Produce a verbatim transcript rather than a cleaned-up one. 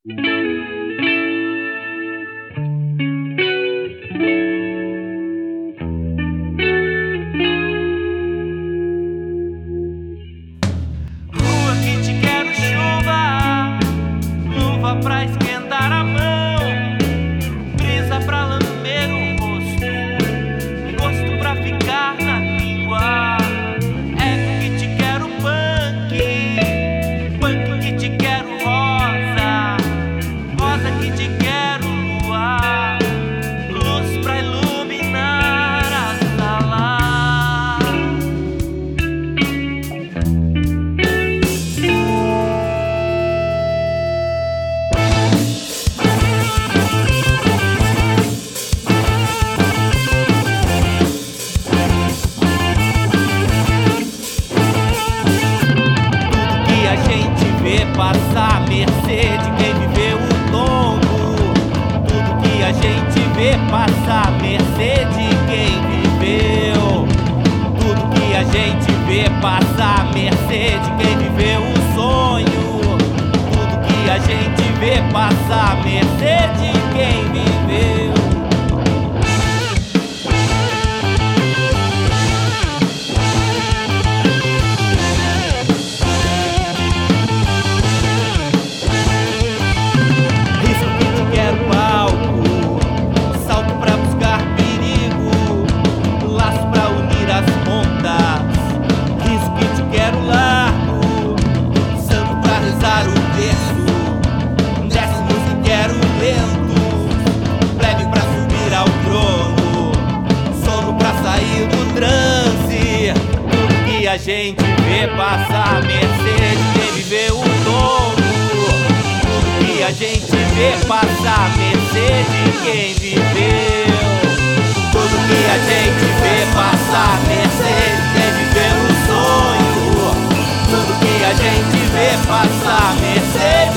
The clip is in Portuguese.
Rua que te quero chuva, luva pra esquentar a mão, brisa pra lamber o rosto, gosto pra ficar na língua. Eco que te quero punk, punk que te quero rosa, rosa que te quero lua, luz pra iluminar a sala. Passar à mercê de quem viveu o tombo. Tudo que a gente vê passar à mercê de quem viveu. Tudo que a gente vê passar à mercê de quem viveu o sonho. Tudo que a gente vê passar à mercê de quem viveu. A gente vê passar à mercê de quem viveu o tombo. Tudo que a gente vê passar à mercê de quem viveu. Tudo que a gente vê passar à mercê de quem viveu o sonho. Tudo que a gente vê passar à mercê